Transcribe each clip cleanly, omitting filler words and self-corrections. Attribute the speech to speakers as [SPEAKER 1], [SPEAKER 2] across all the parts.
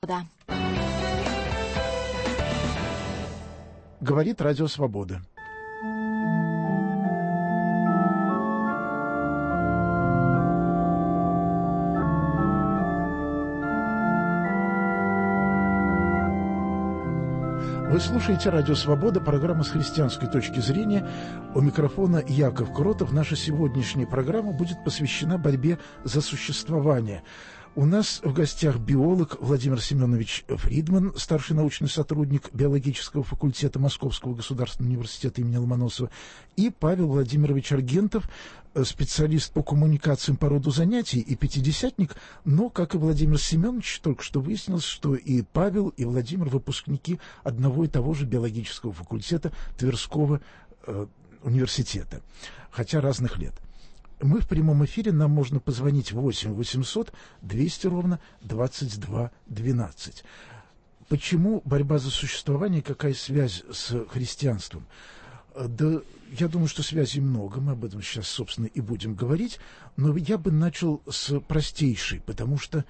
[SPEAKER 1] Да.
[SPEAKER 2] Говорит Радио Свобода. Вы слушаете «Радио Свобода», программа с христианской точки зрения. У микрофона Яков Кротов. Наша сегодняшняя программа будет посвящена борьбе за существование. У нас в гостях биолог Владимир Семенович Фридман, старший научный сотрудник биологического факультета Московского государственного университета имени Ломоносова, и Павел Владимирович Аргентов, специалист по коммуникациям по роду занятий и пятидесятник, но, как и Владимир Семенович, только что выяснилось, что и Павел, и Владимир выпускники одного и того же биологического факультета Тверского университета, хотя разных лет. Мы в прямом эфире, нам можно позвонить 8 800 200 ровно 22 12. Почему борьба за существование, какая связь с христианством? Да, я думаю, что связей много, мы об этом сейчас, собственно, и будем говорить, но я бы начал с простейшей, потому что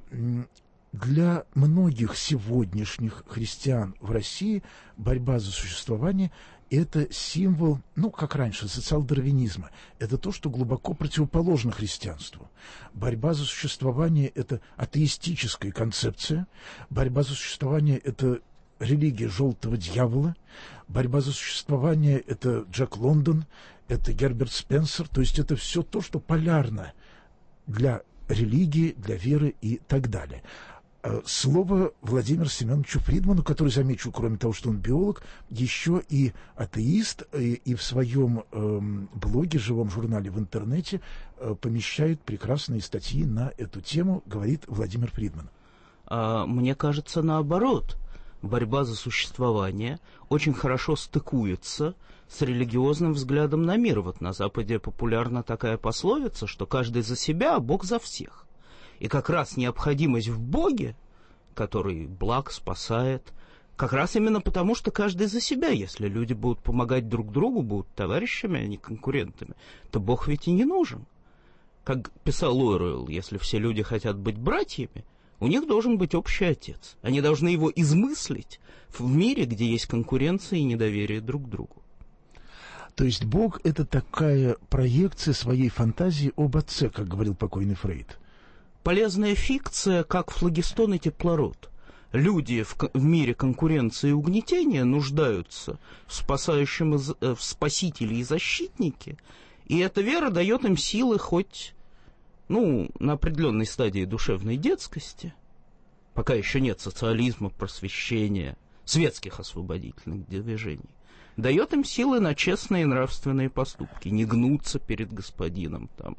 [SPEAKER 2] для многих сегодняшних христиан в России борьба за существование – это символ, как раньше, социал-дарвинизма. Это то, что глубоко противоположно христианству. Борьба за существование – это атеистическая концепция. Борьба за существование – это религия желтого дьявола. Борьба за существование – это Джек Лондон, это Герберт Спенсер. То есть это все то, что полярно для религии, для веры и так далее. Слово Владимиру Семеновичу Фридману, который, замечу, кроме того, что он биолог, еще и атеист, и в своем блоге, живом журнале в интернете помещает прекрасные статьи на эту тему, говорит Владимир Фридман.
[SPEAKER 3] Мне кажется, наоборот. Борьба за существование очень хорошо стыкуется с религиозным взглядом на мир. Вот на Западе популярна такая пословица, что каждый за себя, а Бог за всех. И как раз необходимость в Боге, который благ, спасает, как раз именно потому, что каждый за себя. Если люди будут помогать друг другу, будут товарищами, а не конкурентами, то Бог ведь и не нужен. Как писал Оруэлл, если все люди хотят быть братьями, у них должен быть общий отец. Они должны его измыслить в мире, где есть конкуренция и недоверие друг к другу.
[SPEAKER 2] То есть Бог – это такая проекция своей фантазии об отце, как говорил покойный Фрейд.
[SPEAKER 3] Полезная фикция, как флогистон и теплород. Люди в мире конкуренции и угнетения нуждаются в спасителе и защитнике, и эта вера дает им силы хоть, на определенной стадии душевной детскости, пока еще нет социализма, просвещения, светских освободительных движений, дает им силы на честные нравственные поступки, не гнуться перед господином там.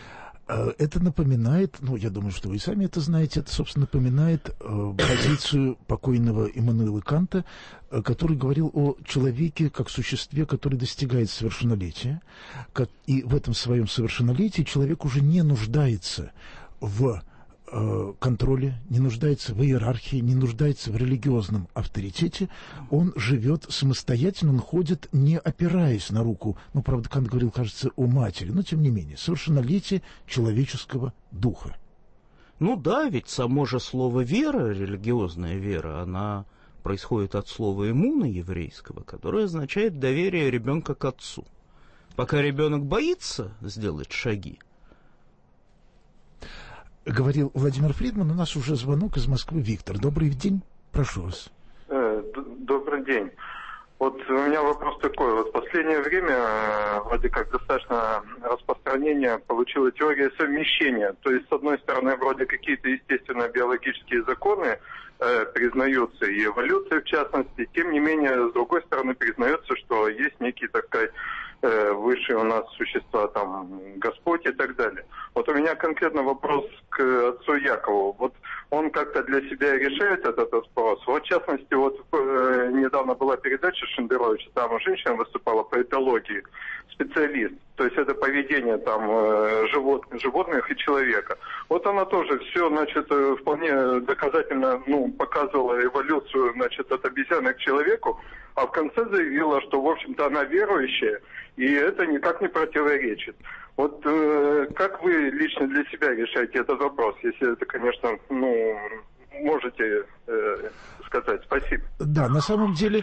[SPEAKER 2] Это напоминает, я думаю, что вы и сами это знаете, это, собственно, напоминает позицию покойного Иммануила Канта, который говорил о человеке как существе, который достигает совершеннолетия, и в этом своем совершеннолетии человек уже не нуждается в контроле, не нуждается в иерархии, не нуждается в религиозном авторитете, он живет самостоятельно, он ходит, не опираясь на руку, правда, Кант говорил, кажется, о матери, но тем не менее, совершеннолетие человеческого духа.
[SPEAKER 3] Да, ведь само же слово «вера», религиозная вера, она происходит от слова «эмуна» еврейского, которое означает доверие ребенка к отцу. Пока ребенок боится сделать шаги,
[SPEAKER 2] говорил Владимир Фридман. У нас уже звонок из Москвы. Виктор, добрый день, прошу вас.
[SPEAKER 4] Добрый день. Вот у меня вопрос такой. Вот в последнее время вроде как достаточно распространение получила теория совмещения. То есть, с одной стороны, вроде какие-то естественно биологические законы признаются, и эволюция в частности. Тем не менее, с другой стороны, признается, что есть некие, так сказать, высшие у нас существа, там, Господь и так далее. Вот у меня конкретно вопрос к отцу Якову. Вот он как-то для себя решает этот вопрос. Вот, в частности, недавно была передача Шендеровича, там женщина выступала по этологии, специалист. То есть это поведение там животных и человека. Вот она тоже все, вполне доказательно, показывала эволюцию, от обезьяны к человеку, а в конце заявила, что, в общем-то, она верующая, и это никак не противоречит. Вот как вы лично для себя решаете этот вопрос, если это, конечно, можете сказать? Спасибо.
[SPEAKER 2] Да, на самом деле,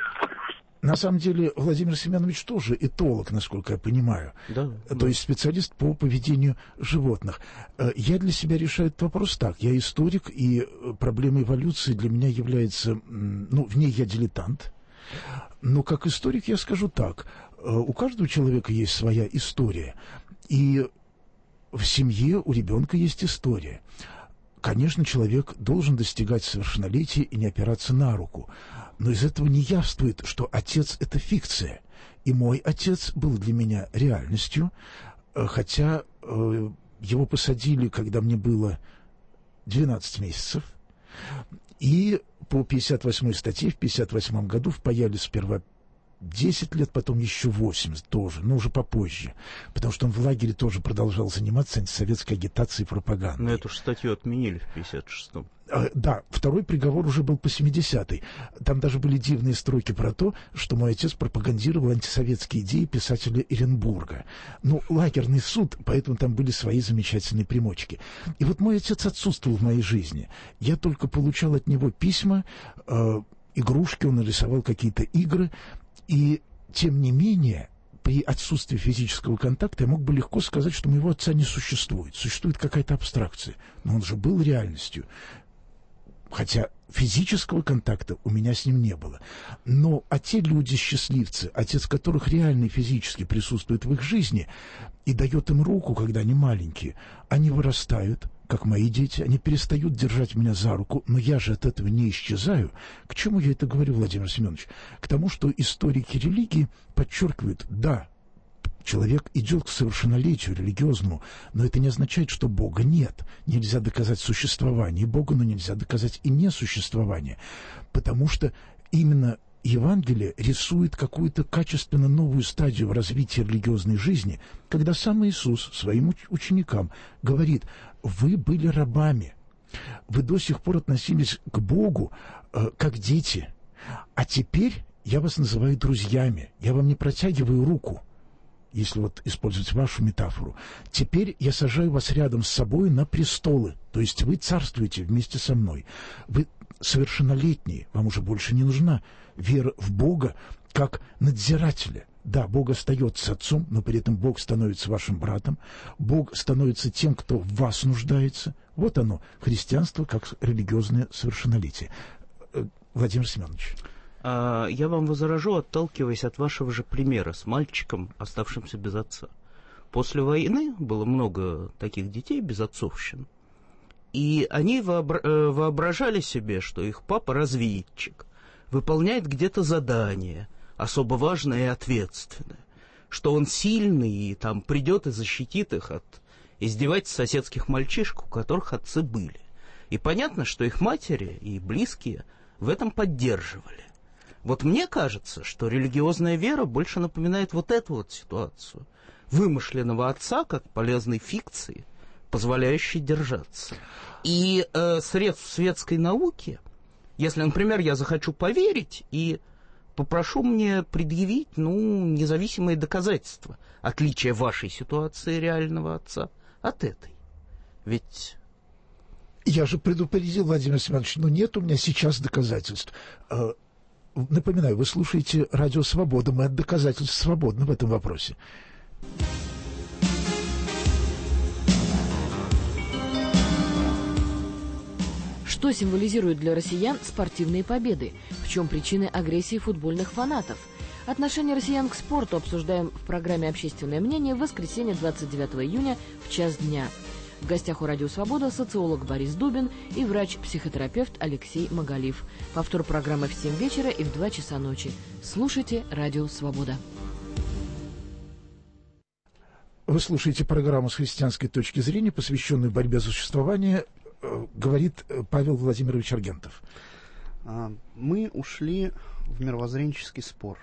[SPEAKER 2] Владимир Семенович тоже этолог, насколько я понимаю.
[SPEAKER 3] Да,
[SPEAKER 2] То есть специалист по поведению животных. Я для себя решаю этот вопрос так. Я историк, и проблема эволюции для меня является... в ней я дилетант. Но как историк я скажу так. У каждого человека есть своя история. И в семье у ребенка есть история. Конечно, человек должен достигать совершеннолетия и не опираться на руку. Но из этого не явствует, что отец – это фикция. И мой отец был для меня реальностью, хотя его посадили, когда мне было 12 месяцев. И по 58-й статье в 58 году впаяли сперва 10 лет, потом еще 8 тоже, но уже попозже. Потому что он в лагере тоже продолжал заниматься антисоветской агитацией и пропагандой.
[SPEAKER 3] Но эту же статью отменили в 56-м.
[SPEAKER 2] Да, второй приговор уже был по 70-й. Там даже были дивные строки про то, что мой отец пропагандировал антисоветские идеи писателя Эренбурга. Лагерный суд, поэтому там были свои замечательные примочки. И вот мой отец отсутствовал в моей жизни. Я только получал от него письма, игрушки, он нарисовал какие-то игры. И, тем не менее, при отсутствии физического контакта я мог бы легко сказать, что моего отца не существует. Существует какая-то абстракция. Но он же был реальностью. Хотя физического контакта у меня с ним не было. А те люди-счастливцы, отец которых реально и физически присутствует в их жизни и дает им руку, когда они маленькие, они вырастают, как мои дети, они перестают держать меня за руку, но я же от этого не исчезаю. К чему я это говорю, Владимир Семенович? К тому, что историки религии подчеркивают, да, человек идет к совершеннолетию религиозному, но это не означает, что Бога нет. Нельзя доказать существование Бога, но нельзя доказать и несуществование. Потому что именно Евангелие рисует какую-то качественно новую стадию в развитии религиозной жизни, когда сам Иисус своим ученикам говорит: вы были рабами, вы до сих пор относились к Богу как дети, а теперь я вас называю друзьями, я вам не протягиваю руку, если вот использовать вашу метафору. Теперь я сажаю вас рядом с собой на престолы, то есть вы царствуете вместе со мной. Вы совершеннолетние, вам уже больше не нужна вера в Бога как надзирателя. Да, Бог остается отцом, но при этом Бог становится вашим братом, Бог становится тем, кто в вас нуждается. Вот оно, христианство как религиозное совершеннолетие. Владимир Семенович.
[SPEAKER 3] Я вам возражу, отталкиваясь от вашего же примера с мальчиком, оставшимся без отца. После войны было много таких детей без отцовщин. И они воображали себе, что их папа разведчик, выполняет где-то задание, особо важное и ответственное, что он сильный и там придет и защитит их от издевательств соседских мальчишек, у которых отцы были. И понятно, что их матери и близкие в этом поддерживали. Вот мне кажется, что религиозная вера больше напоминает вот эту вот ситуацию. Вымышленного отца как полезной фикции, позволяющей держаться. И средств светской науки, если, например, я захочу поверить и попрошу мне предъявить, независимые доказательства отличия вашей ситуации реального отца от этой. Ведь...
[SPEAKER 2] Я же предупредил, Владимир Семенович, но нет у меня сейчас доказательств. Напоминаю, вы слушаете Радио Свобода, мы от доказательств свободны в этом вопросе.
[SPEAKER 1] Что символизируют для россиян спортивные победы? В чем причины агрессии футбольных фанатов? Отношение россиян к спорту обсуждаем в программе «Общественное мнение» в воскресенье 29 июня в час дня. В гостях у «Радио Свобода» социолог Борис Дубин и врач-психотерапевт Алексей Магалиф. Повтор программы в 7 вечера и в 2 часа ночи. Слушайте «Радио Свобода».
[SPEAKER 2] Вы слушаете программу с христианской точки зрения, посвященную борьбе за существование, говорит Павел Владимирович Аргентов.
[SPEAKER 5] Мы ушли в мировоззренческий спор.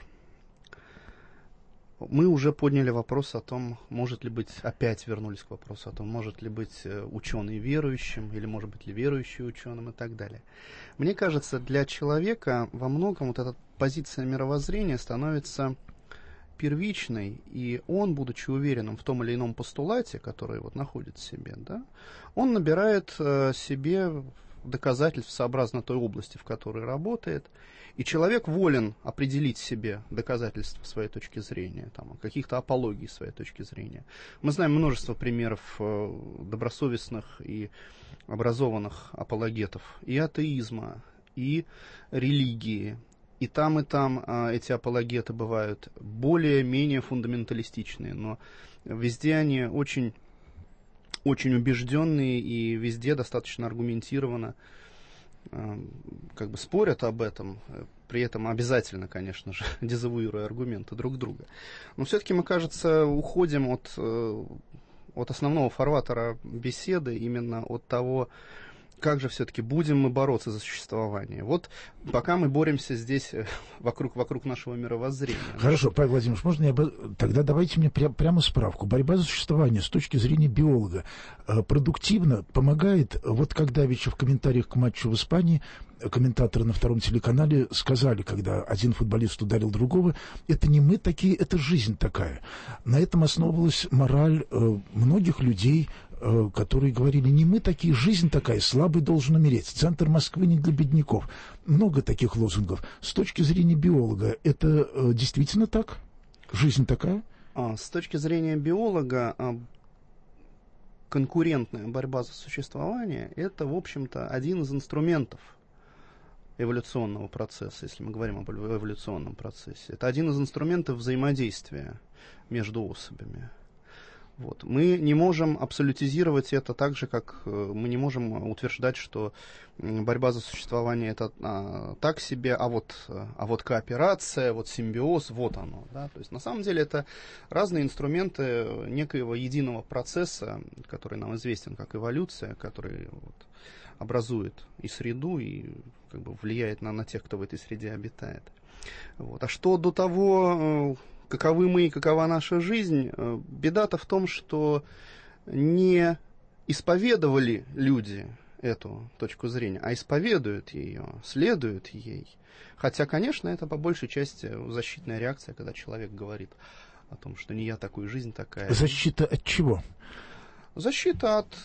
[SPEAKER 5] Мы уже подняли вопрос о том, может ли быть, опять вернулись к вопросу о том, может ли быть ученый верующим, или может быть ли верующий ученым и так далее. Мне кажется, для человека во многом вот эта позиция мировоззрения становится первичной, и он, будучи уверенным в том или ином постулате, который вот находит в себе, да, он набирает себе доказательств сообразно той области, в которой работает. И человек волен определить себе доказательства своей точки зрения, там, каких-то апологий своей точки зрения. Мы знаем множество примеров добросовестных и образованных апологетов и атеизма, и религии. И там эти апологеты бывают более-менее фундаменталистичные, но везде они очень, очень убежденные и везде достаточно аргументированно как бы спорят об этом, при этом обязательно, конечно же, дезавуируя аргументы друг друга. Но все-таки мы, кажется, уходим от основного фарватера беседы, именно от того, как же все-таки будем мы бороться за существование. Вот пока мы боремся здесь вокруг нашего мировоззрения.
[SPEAKER 2] Хорошо, Павел Владимирович, можно тогда давайте мне прямо справку. Борьба за существование с точки зрения биолога продуктивно помогает? Вот как давеча в комментариях к матчу в Испании комментаторы на втором телеканале сказали, когда один футболист ударил другого, это не мы такие, это жизнь такая. На этом основывалась мораль многих людей, которые говорили, не мы такие, жизнь такая, слабый должен умереть, центр Москвы не для бедняков. Много таких лозунгов. С точки зрения биолога, это действительно так? Жизнь такая?
[SPEAKER 5] С точки зрения биолога, конкурентная борьба за существование – это, в общем-то, один из инструментов эволюционного процесса, если мы говорим об эволюционном процессе. Это один из инструментов взаимодействия между особями. Вот. Мы не можем абсолютизировать это так же, как мы не можем утверждать, что борьба за существование это так себе, а вот кооперация, вот симбиоз, вот оно. Да? То есть на самом деле это разные инструменты некоего единого процесса, который нам известен как эволюция, который образует и среду, и как бы влияет на тех, кто в этой среде обитает. Вот. А что до того, каковы мы и какова наша жизнь, беда-то в том, что не исповедовали люди эту точку зрения, а исповедуют ее, следуют ей. Хотя, конечно, это по большей части защитная реакция, когда человек говорит о том, что не я такой, жизнь такая.
[SPEAKER 2] Защита от чего?
[SPEAKER 5] Защита от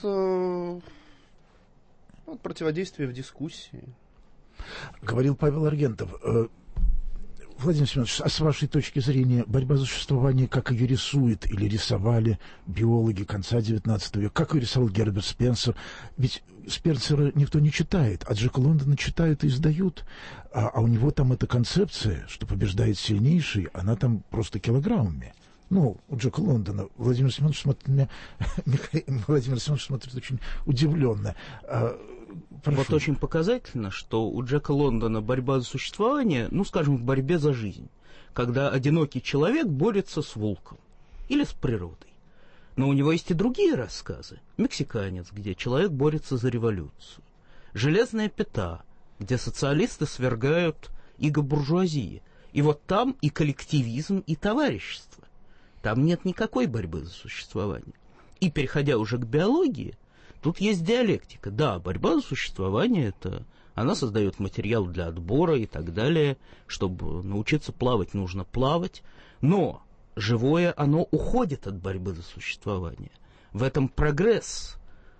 [SPEAKER 5] противодействия в дискуссии.
[SPEAKER 2] Говорил Павел Аргентов. Владимир Семенович, а с вашей точки зрения борьба за существование, как ее рисует или рисовали биологи конца XIX века, как ее рисовал Герберт Спенсер? Ведь Спенсера никто не читает, а Джека Лондона читают и издают. А у него там эта концепция, что побеждает сильнейший, она там просто килограммами. Ну, у Джека Лондона. Владимир Семенович смотрит на меня, Владимир Семенович смотрит очень удивленно. Прошу.
[SPEAKER 3] Вот очень показательно, что у Джека Лондона борьба за существование, ну, скажем, в борьбе за жизнь, когда одинокий человек борется с волком или с природой. Но у него есть и другие рассказы. «Мексиканец», где человек борется за революцию. «Железная пята», где социалисты свергают иго буржуазии. И вот там и коллективизм, и товарищество. Там нет никакой борьбы за существование. И переходя уже к биологии, тут есть диалектика. Да, борьба за существование, она создает материал для отбора и так далее. Чтобы научиться плавать, нужно плавать. Но живое, оно уходит от борьбы за существование. В этом прогресс.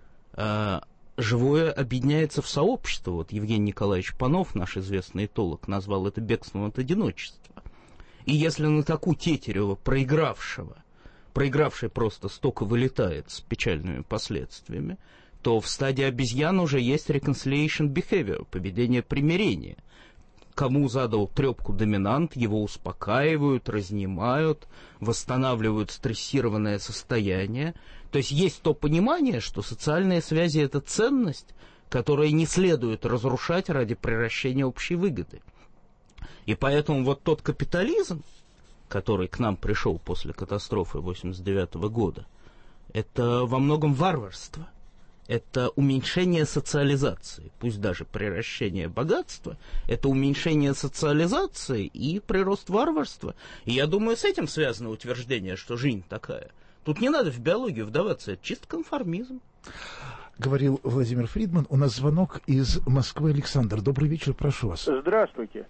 [SPEAKER 3] Живое объединяется в сообщество. Вот Евгений Николаевич Панов, наш известный этолог, назвал это бегством от одиночества. И если на таку Тетерева, проигравший просто стока вылетает с печальными последствиями, то в стадии обезьян уже есть reconciliation behavior, поведение примирения. Кому задал трепку доминант, его успокаивают, разнимают, восстанавливают стрессированное состояние. То есть то понимание, что социальные связи – это ценность, которую не следует разрушать ради приращения общей выгоды. И поэтому вот тот капитализм, который к нам пришел после катастрофы 1989 года, это во многом варварство. Это уменьшение социализации, пусть даже приращение богатства, это уменьшение социализации и прирост варварства. И я думаю, с этим связано утверждение, что жизнь такая. Тут не надо в биологию вдаваться, это чисто конформизм.
[SPEAKER 2] Говорил Владимир Фридман. У нас звонок из Москвы. Александр, добрый вечер, прошу вас.
[SPEAKER 6] Здравствуйте.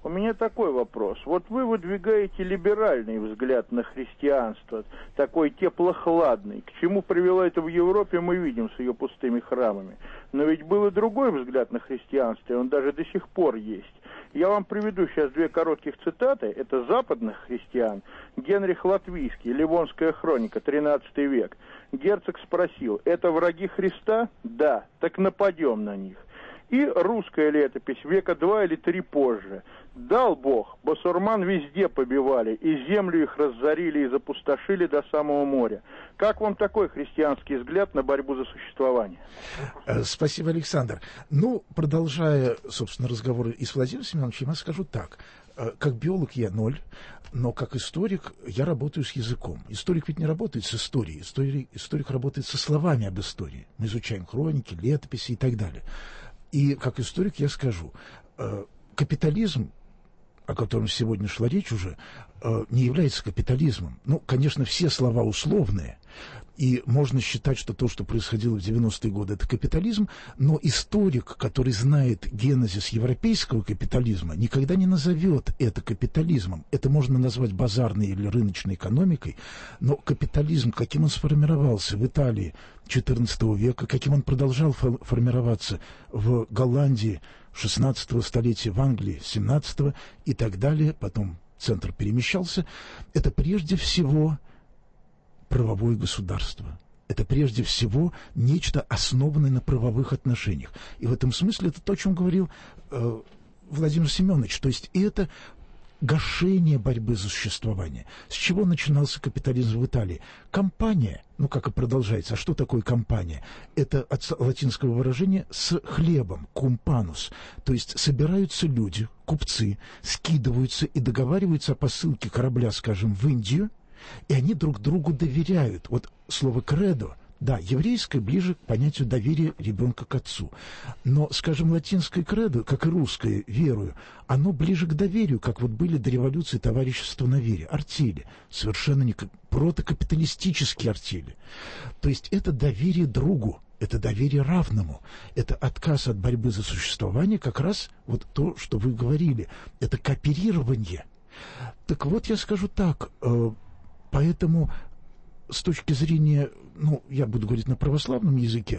[SPEAKER 6] У меня такой вопрос. Вот вы выдвигаете либеральный взгляд на христианство, такой теплохладный. К чему привело это в Европе, мы видим с ее пустыми храмами. Но ведь был и другой взгляд на христианство, и он даже до сих пор есть. Я вам приведу сейчас 2 коротких цитаты. Это западных христиан. Генрих Латвийский, Ливонская хроника, 13 век. Герцог спросил: это враги Христа? Да, так нападем на них. И русская летопись века 2 или 3 позже. Дал Бог, басурман везде побивали, и землю их разорили и запустошили до самого моря. Как вам такой христианский взгляд на борьбу за существование?
[SPEAKER 2] Спасибо, Александр. Ну, продолжая, собственно, разговор и с Владимиром Семеновичем, я скажу так. Как биолог я 0, но как историк я работаю с языком. Историк ведь не работает с историей. Историк работает со словами об истории. Мы изучаем хроники, летописи и так далее. И как историк я скажу, капитализм, о котором сегодня шла речь уже, не является капитализмом. Ну, конечно, все слова условные, и можно считать, что то, что происходило в 90-е годы, это капитализм, но историк, который знает генезис европейского капитализма, никогда не назовет это капитализмом. Это можно назвать базарной или рыночной экономикой, но капитализм, каким он сформировался в Италии XIV века, каким он продолжал формироваться в Голландии XVI столетия, в Англии XVII и так далее, потом центр перемещался, это прежде всего правовое государство. Это прежде всего нечто, основанное на правовых отношениях. И в этом смысле это то, о чем говорил Владимир Семенович. То есть это гашение борьбы за существование. С чего начинался капитализм в Италии? Компания, ну как и продолжается. А что такое компания? Это от латинского выражения «с хлебом», «кумпанус». То есть собираются люди, купцы, скидываются и договариваются о посылке корабля, скажем, в Индию, и они друг другу доверяют. Вот слово «кредо», да, еврейское ближе к понятию доверия ребенка к отцу. Но, скажем, латинское «кредо», как и русское «верую», оно ближе к доверию, как вот были до революции товарищества на вере, артели, совершенно не протокапиталистические артели. То есть это доверие другу, это доверие равному, это отказ от борьбы за существование, как раз вот то, что вы говорили, это кооперирование. Так вот, я скажу так, поэтому с точки зрения, ну, я буду говорить на православном языке,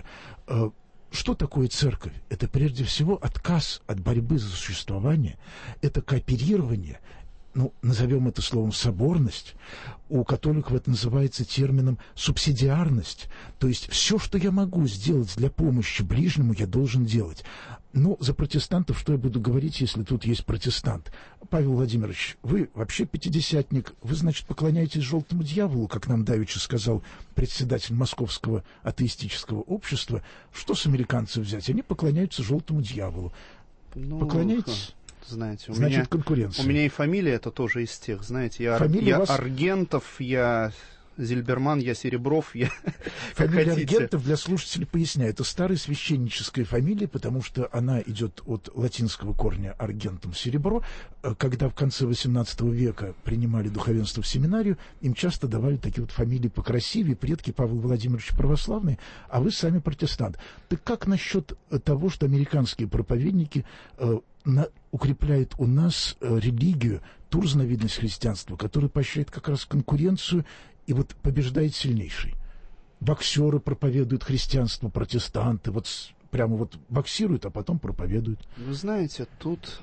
[SPEAKER 2] что такое церковь? Это прежде всего отказ от борьбы за существование, это кооперирование, ну, назовем это словом соборность, у католиков это называется термином субсидиарность, то есть все, что я могу сделать для помощи ближнему, я должен делать. Но за протестантов что я буду говорить, если тут есть протестант? Павел Владимирович, вы вообще пятидесятник, вы, значит, поклоняетесь желтому дьяволу, как нам давеча сказал председатель Московского атеистического общества. Что с американцев взять? Они поклоняются желтому дьяволу. Ну, поклоняетесь?
[SPEAKER 5] Знаете,
[SPEAKER 2] значит, конкуренция.
[SPEAKER 5] У меня и фамилия это тоже из тех, знаете, я вас... Аргентов, я Зильберман, я Серебров, я...
[SPEAKER 2] Фамилия Аргентов, для слушателей поясняю, это старая священническая фамилия, потому что она идет от латинского корня аргентум серебро. Когда в конце XVIII века принимали духовенство в семинарию, им часто давали такие вот фамилии покрасивее, предки Павла Владимировича православные, а вы сами протестант. Так как насчет того, что американские проповедники укрепляют у нас религию, ту разновидность христианства, которая поощряет как раз конкуренцию, и вот побеждает сильнейший. Боксеры проповедуют христианство, протестанты, вот прямо вот боксируют, а потом проповедуют.
[SPEAKER 5] Вы знаете, тут...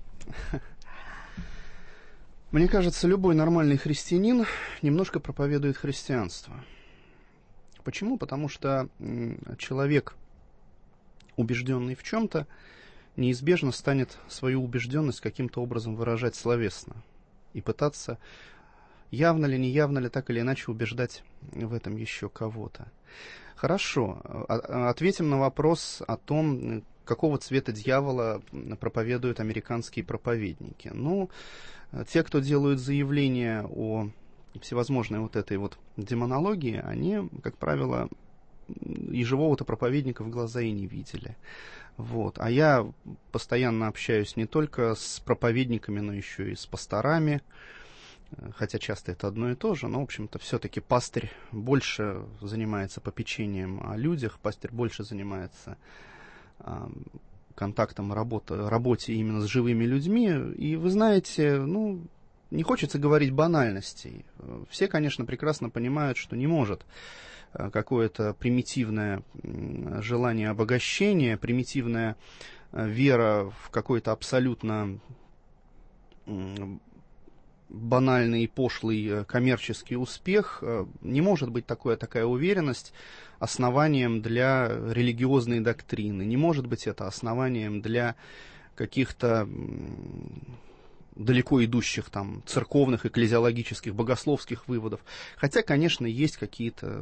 [SPEAKER 5] Мне кажется, любой нормальный христианин немножко проповедует христианство. Почему? Потому что человек, убежденный в чем-то, неизбежно станет свою убежденность каким-то образом выражать словесно и пытаться, явно ли, не явно ли, так или иначе убеждать в этом еще кого-то. Хорошо, ответим на вопрос о том, какого цвета дьявола проповедуют американские проповедники. Ну, те, кто делают заявления о всевозможной вот этой вот демонологии, они, как правило, и живого-то проповедника в глаза и не видели. Вот. А я постоянно общаюсь не только с проповедниками, но еще и с пасторами, хотя часто это одно и то же, но, в общем-то, все-таки пастырь больше занимается попечением о людях, пастырь больше занимается контактам, работе именно с живыми людьми. И вы знаете, не хочется говорить банальностей. Все, конечно, прекрасно понимают, что не может какое-то примитивное желание обогащения, примитивная вера в какой-то абсолютно банальный и пошлый коммерческий успех, не может быть такая уверенность основанием для религиозной доктрины, не может быть это основанием для каких-то далеко идущих там церковных, экклезиологических, богословских выводов. Хотя, конечно, есть какие-то...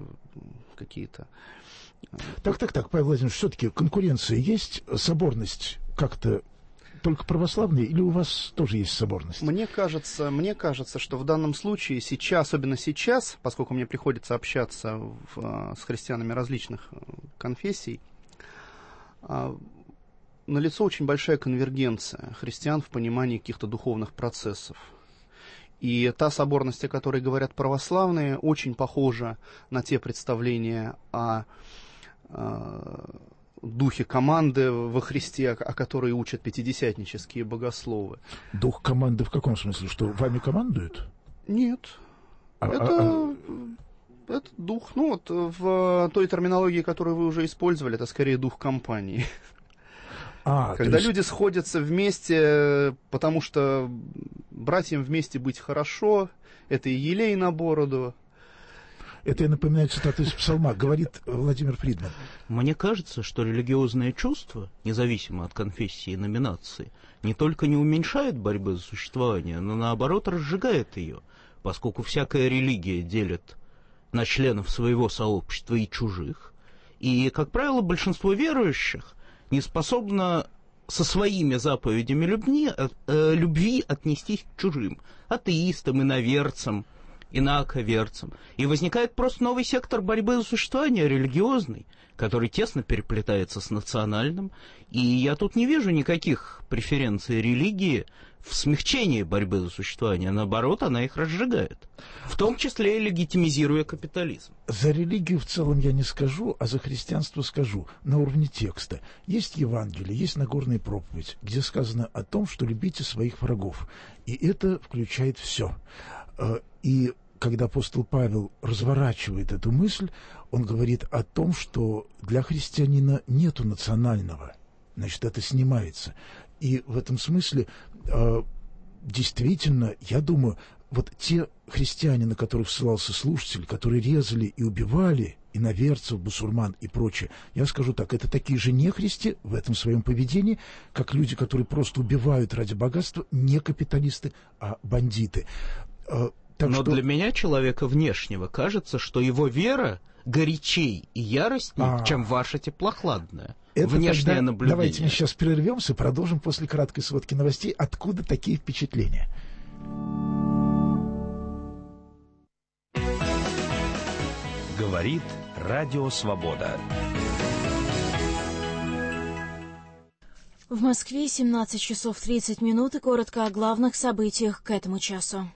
[SPEAKER 2] Так, Павел Владимирович, все-таки конкуренция есть, соборность как-то только православные, или у вас тоже есть соборность?
[SPEAKER 5] Мне кажется, что в данном случае сейчас, особенно сейчас, поскольку мне приходится общаться с христианами различных конфессий, налицо очень большая конвергенция христиан в понимании каких-то духовных процессов. И та соборность, о которой говорят православные, очень похожа на те представления о духе команды во Христе, о которой учат пятидесятнические богословы.
[SPEAKER 2] Дух команды в каком смысле? Что вами командуют?
[SPEAKER 5] Нет. Это дух, в той терминологии, которую вы уже использовали, это скорее дух компании. Когда люди сходятся вместе, потому что братьям вместе быть хорошо, это и елей на бороду.
[SPEAKER 2] Это я напоминаю цитату из Псалма, говорит Владимир Фридман.
[SPEAKER 3] Мне кажется, что религиозное чувство, независимо от конфессии и номинации, не только не уменьшает борьбы за существование, но наоборот разжигает ее, поскольку всякая религия делит на членов своего сообщества и чужих, и, как правило, большинство верующих не способно со своими заповедями любви отнестись к чужим, атеистам, иноверцам, инаковерцам. И возникает просто новый сектор борьбы за существование, религиозный, который тесно переплетается с национальным. И я тут не вижу никаких преференций религии в смягчении борьбы за существование. Наоборот, она их разжигает. В том числе и легитимизируя капитализм.
[SPEAKER 2] За религию в целом я не скажу, а за христианство скажу. На уровне текста. Есть Евангелие, есть Нагорная проповедь, где сказано о том, что любите своих врагов. И это включает все. И когда апостол Павел разворачивает эту мысль, он говорит о том, что для христианина нету национального. Значит, это снимается. И в этом смысле действительно, я думаю, вот те христиане, на которых ссылался слушатель, которые резали и убивали иноверцев, бусурман и прочее, я скажу так, это такие же нехристи в этом своем поведении, как люди, которые просто убивают ради богатства, не капиталисты, а бандиты.
[SPEAKER 3] Но для меня, человека внешнего, кажется, что его вера горячей и яростней, чем ваша теплохладная.
[SPEAKER 2] Это
[SPEAKER 3] внешнее наблюдение.
[SPEAKER 2] Давайте мы сейчас прервемся, продолжим после краткой сводки новостей. Откуда такие впечатления?
[SPEAKER 7] Говорит Радио Свобода.
[SPEAKER 8] В Москве 17 часов 30 минут и коротко о главных событиях к этому часу.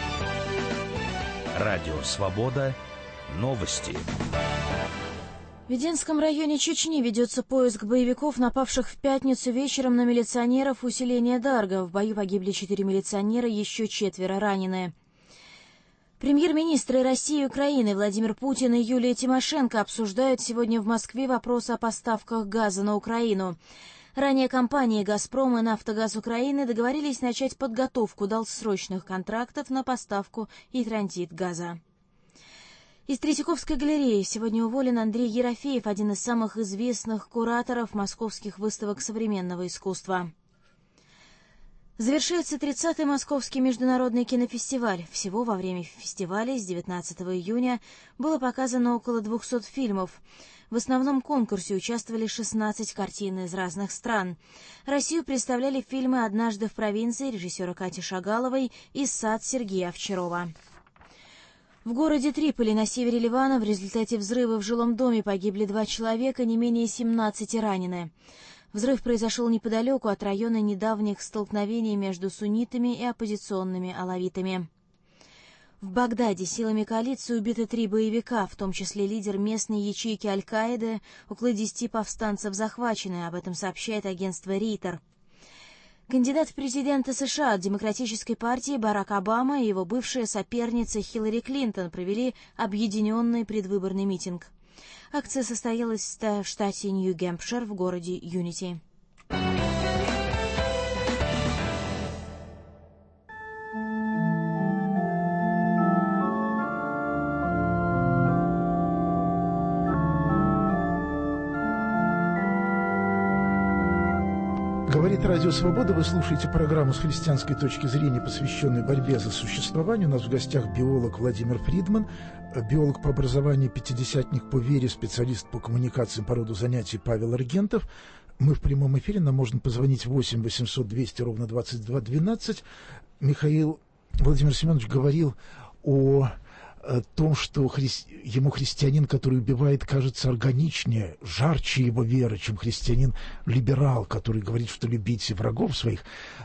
[SPEAKER 7] Радио Свобода. Новости.
[SPEAKER 8] В Веденском районе Чечни ведется поиск боевиков, напавших в пятницу вечером на милиционеров усиления Дарга. В бою погибли 4 милиционера, еще 4 ранены. Премьер-министры России и Украины Владимир Путин и Юлия Тимошенко обсуждают сегодня в Москве вопрос о поставках газа на Украину. Ранее компании «Газпром» и «Нафтогаз Украины» договорились начать подготовку долгосрочных контрактов на поставку и транзит газа. Из Третьяковской галереи сегодня уволен Андрей Ерофеев, один из самых известных кураторов московских выставок современного искусства. Завершается 30-й Московский международный кинофестиваль. Всего во время фестиваля с 19 июня было показано около 200 фильмов. В основном конкурсе участвовали 16 картин из разных стран. Россию представляли фильмы «Однажды в провинции» режиссера Кати Шагаловой и «Сад» Сергея Овчарова. В городе Триполи на севере Ливана в результате взрыва в жилом доме погибли 2 человека, не менее 17 ранены. Взрыв произошел неподалеку от района недавних столкновений между суннитами и оппозиционными алавитами. В Багдаде силами коалиции убиты 3 боевика, в том числе лидер местной ячейки Аль-Каиды, около 10 повстанцев захвачены, об этом сообщает агентство Рейтер. Кандидат в президенты США от Демократической партии Барак Обама и его бывшая соперница Хиллари Клинтон провели объединенный предвыборный митинг. Акция состоялась в штате Нью-Гэмпшир в городе Юнити.
[SPEAKER 2] Говорит Радио Свобода, вы слушаете программу с христианской точки зрения, посвященной борьбе за существование. У нас в гостях биолог Владимир Фридман, биолог по образованию, пятидесятник по вере, специалист по коммуникациям по роду занятий Павел Аргентов. Мы в прямом эфире, нам можно позвонить 8 800 200 ровно 22 12. Михаил Владимир Семенович говорил о том, что ему христианин, который убивает, кажется органичнее, жарче его вера, чем христианин-либерал, который говорит, что любите врагов своих.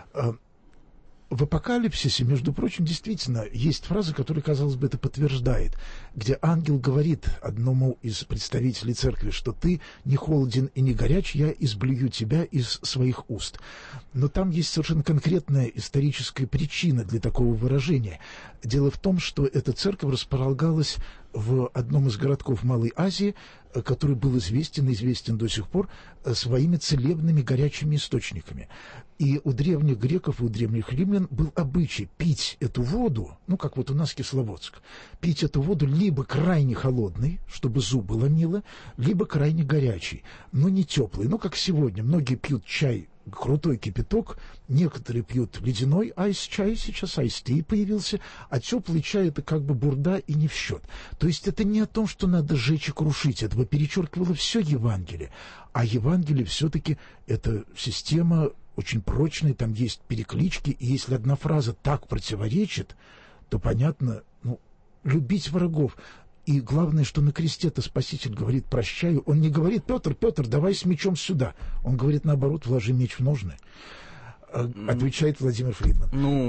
[SPEAKER 2] В Апокалипсисе, между прочим, действительно есть фраза, которая, казалось бы, это подтверждает, где ангел говорит одному из представителей церкви, что ты не холоден и не горяч, я изблюю тебя из своих уст. Но там есть совершенно конкретная историческая причина для такого выражения. Дело в том, что эта церковь располагалась в одном из городков Малой Азии, который был известен до сих пор своими целебными горячими источниками. И у древних греков и у древних римлян был обычай пить эту воду, ну, как вот у нас Кисловодск, пить эту воду либо крайне холодной, чтобы зубы ломило, либо крайне горячей, но не теплой. Ну, как сегодня, многие пьют чай, крутой кипяток, некоторые пьют ледяной айс-чай, сейчас айс-ти появился, а теплый чай — это как бы бурда и не в счет. То есть это не о том, что надо сжечь и крушить, этого перечеркивало все Евангелие, а Евангелие все-таки это система очень прочная, там есть переклички, и если одна фраза так противоречит, то понятно, любить врагов. И главное, что на кресте-то Спаситель говорит «прощаю». Он не говорит «Петр, давай с мечом сюда». Он говорит наоборот «вложи меч в ножны». Отвечает Владимир Фридман.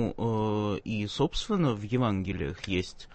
[SPEAKER 3] И, собственно, в Евангелиях есть,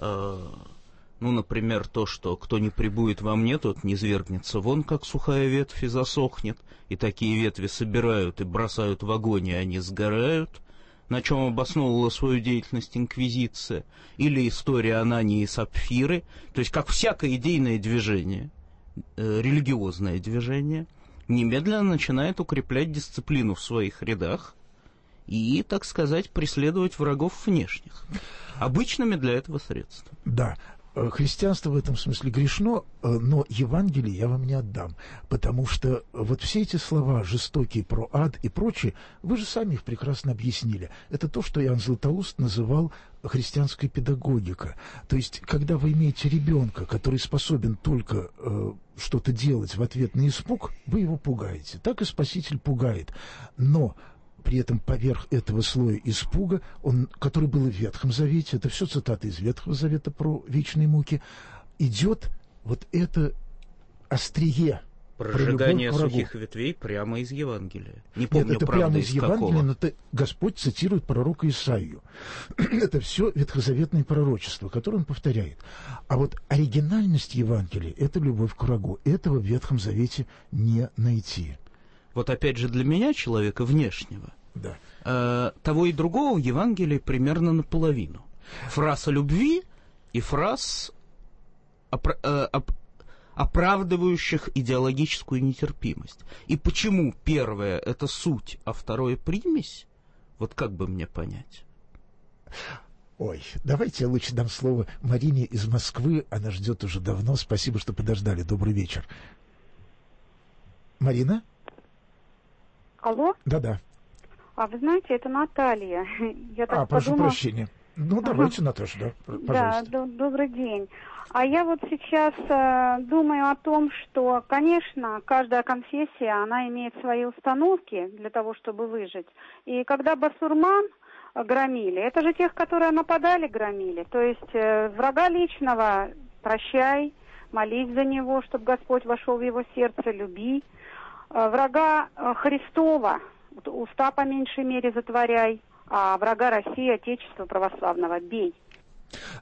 [SPEAKER 3] например, то, что «кто не пребудет во мне, тот низвергнется вон, как сухая ветвь, и засохнет». И такие ветви собирают и бросают в огонь, и они сгорают, на чем обосновывала свою деятельность инквизиция, или история Анании и Сапфиры, то есть как всякое идейное движение, религиозное движение, немедленно начинает укреплять дисциплину в своих рядах и, так сказать, преследовать врагов внешних, обычными для этого средства.
[SPEAKER 2] Да. Христианство в этом смысле грешно, но Евангелие я вам не отдам, потому что вот все эти слова жестокие про ад и прочее, вы же сами их прекрасно объяснили. Это то, что Иоанн Златоуст называл христианской педагогикой. То есть, когда вы имеете ребенка, который способен только что-то делать в ответ на испуг, вы его пугаете. Так и Спаситель пугает. Но при этом поверх этого слоя испуга, который был в Ветхом Завете, это все цитаты из Ветхого Завета про вечные муки, идет вот это острие.
[SPEAKER 3] Прожигание сухих ветвей прямо из Евангелия. Не помню,
[SPEAKER 2] это
[SPEAKER 3] правда,
[SPEAKER 2] прямо из Евангелия, но Господь цитирует пророка Исаию. Это все ветхозаветные пророчества, которые он повторяет. А вот оригинальность Евангелия — это любовь к врагу. Этого в Ветхом Завете не найти.
[SPEAKER 3] Вот опять же для меня, человека внешнего,
[SPEAKER 2] да.
[SPEAKER 3] Того и другого в Евангелии примерно наполовину. Фраз о любви и фраз оправдывающих идеологическую нетерпимость. И почему первое — это суть, а второе — примесь? Вот как бы мне понять?
[SPEAKER 2] Ой, давайте я лучше дам слово Марине из Москвы. Она ждет уже давно. Спасибо, что подождали. Добрый вечер. Марина?
[SPEAKER 9] Алло?
[SPEAKER 2] Да-да.
[SPEAKER 9] Вы знаете, это Наталья. Я так
[SPEAKER 2] прошу
[SPEAKER 9] подумала...
[SPEAKER 2] прощения. Давайте, Наташа, да, пожалуйста.
[SPEAKER 9] Да, добрый день. А я вот сейчас думаю о том, что, конечно, каждая конфессия, она имеет свои установки для того, чтобы выжить. И когда басурман громили, это же тех, которые нападали, громили. То есть врага личного прощай, молись за него, чтобы Господь вошел в его сердце, люби. Врага Христова уста по меньшей мере затворяй, а врага России, Отечества православного бей.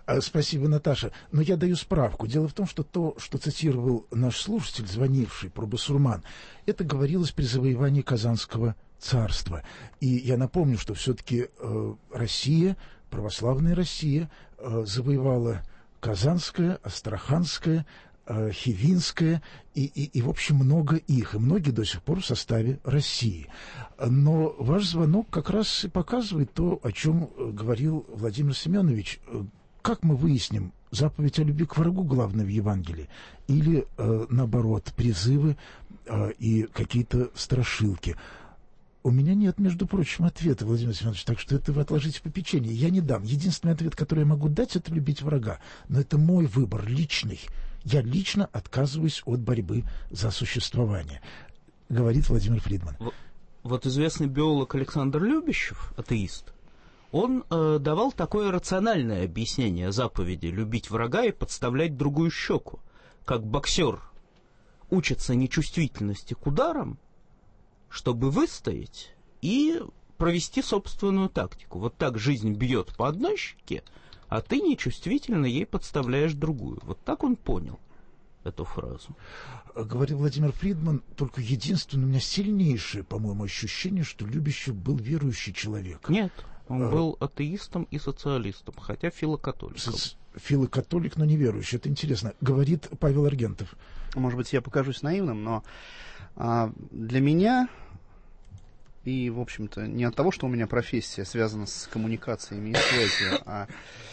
[SPEAKER 2] Спасибо, Наташа. Но я даю справку. Дело в том, что то, что цитировал наш слушатель, звонивший про басурман, это говорилось при завоевании Казанского царства. И я напомню, что все-таки Россия, православная Россия, завоевала Казанское, Астраханское, Хивинское и, в общем, много их, и многие до сих пор в составе России. Но ваш звонок как раз и показывает то, о чем говорил Владимир Семенович. Как мы выясним, заповедь о любви к врагу главная в Евангелии или, наоборот, призывы и какие-то страшилки? У меня нет, между прочим, ответа, Владимир Семенович, так что это вы отложите в попечение. Я не дам. Единственный ответ, который я могу дать, это любить врага. Но это мой выбор, личный. Я лично отказываюсь от борьбы за существование, говорит Владимир Фридман.
[SPEAKER 3] Вот известный биолог Александр Любящев, атеист, он давал такое рациональное объяснение заповеди «любить врага и подставлять другую щеку». Как боксер учится нечувствительности к ударам, чтобы выстоять и провести собственную тактику. Вот так жизнь бьет по одной щеке, а ты нечувствительно ей подставляешь другую. Вот так он понял эту фразу.
[SPEAKER 2] Говорил Владимир Фридман, только единственное, у меня сильнейшее, по-моему, ощущение, что Любящев был верующий человек.
[SPEAKER 3] Нет, он был атеистом и социалистом, хотя филокатоликом.
[SPEAKER 2] Филокатолик, но не верующий. Это интересно. Говорит Павел Аргентов.
[SPEAKER 5] Может быть, я покажусь наивным, но для меня, и, в общем-то, не от того, что у меня профессия связана с коммуникациями и связью, а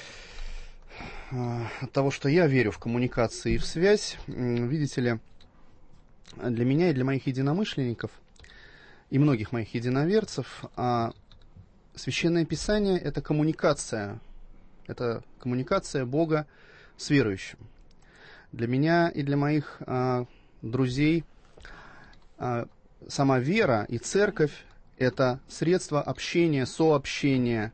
[SPEAKER 5] от того, что я верю в коммуникации и в связь, видите ли, для меня и для моих единомышленников, и многих моих единоверцев, Священное Писание — это коммуникация Бога с верующим. Для меня и для моих друзей сама вера и церковь — это средство общения, сообщения,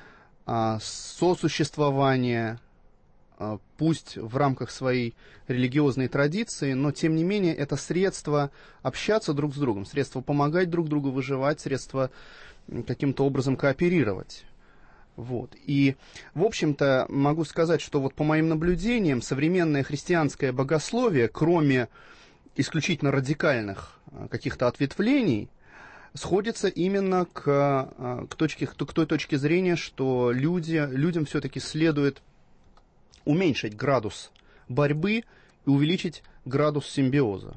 [SPEAKER 5] сосуществования, пусть в рамках своей религиозной традиции, но тем не менее это средство общаться друг с другом, средство помогать друг другу выживать, средство каким-то образом кооперировать. Вот. И, в общем-то, могу сказать, что вот по моим наблюдениям современное христианское богословие, кроме исключительно радикальных каких-то ответвлений, сходится именно к той точке зрения, что людям все-таки следует уменьшить градус борьбы и увеличить градус симбиоза.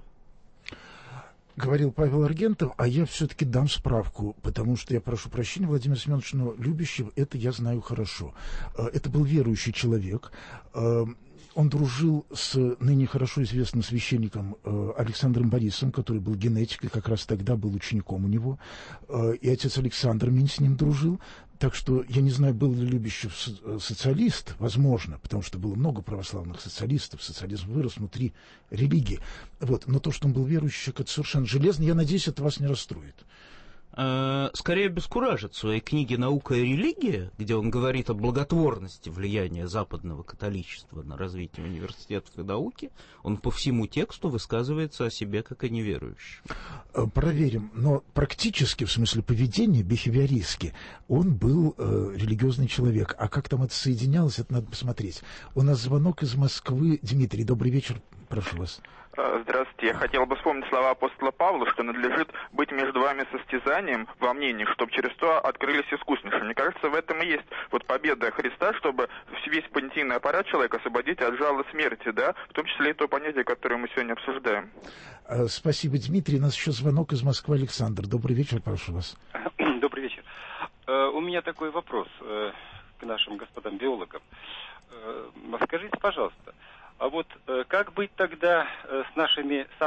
[SPEAKER 2] Говорил Павел Аргентов, а я все-таки дам справку, потому что я прошу прощения, Владимир Семенович, но Любящев, это я знаю хорошо. Это был верующий человек. Он дружил с ныне хорошо известным священником Александром Борисовым, который был генетиком, как раз тогда был учеником у него. И отец Александр Минь с ним дружил. Так что я не знаю, был ли Любящев социалист, возможно, потому что было много православных социалистов, социализм вырос внутри религии. Вот. Но то, что он был верующий, это совершенно железно. Я надеюсь, это вас не расстроит.
[SPEAKER 3] Скорее обескуражит в своей книге «Наука и религия», где он говорит о благотворности влияния западного католичества на развитие университетов и науки, он по всему тексту высказывается о себе как о неверующем.
[SPEAKER 2] Проверим. Но практически, в смысле поведения, бихевиористски, он был религиозный человек. А как там это соединялось, это надо посмотреть. У нас звонок из Москвы. Дмитрий, добрый вечер. Прошу вас.
[SPEAKER 10] Здравствуйте. Я хотел бы вспомнить слова апостола Павла, что надлежит быть между вами состязанием во мнении, чтобы через то открылись искуснейшие. Мне кажется, в этом и есть вот победа Христа, чтобы весь понятийный аппарат человека освободить от жала смерти, да, в том числе и то понятие, которое мы сегодня обсуждаем.
[SPEAKER 2] Спасибо, Дмитрий. У нас еще звонок из Москвы. Александр, добрый вечер, прошу вас.
[SPEAKER 11] Добрый вечер. У меня такой вопрос к нашим господам биологам. Скажите, пожалуйста, а вот как быть тогда с нашей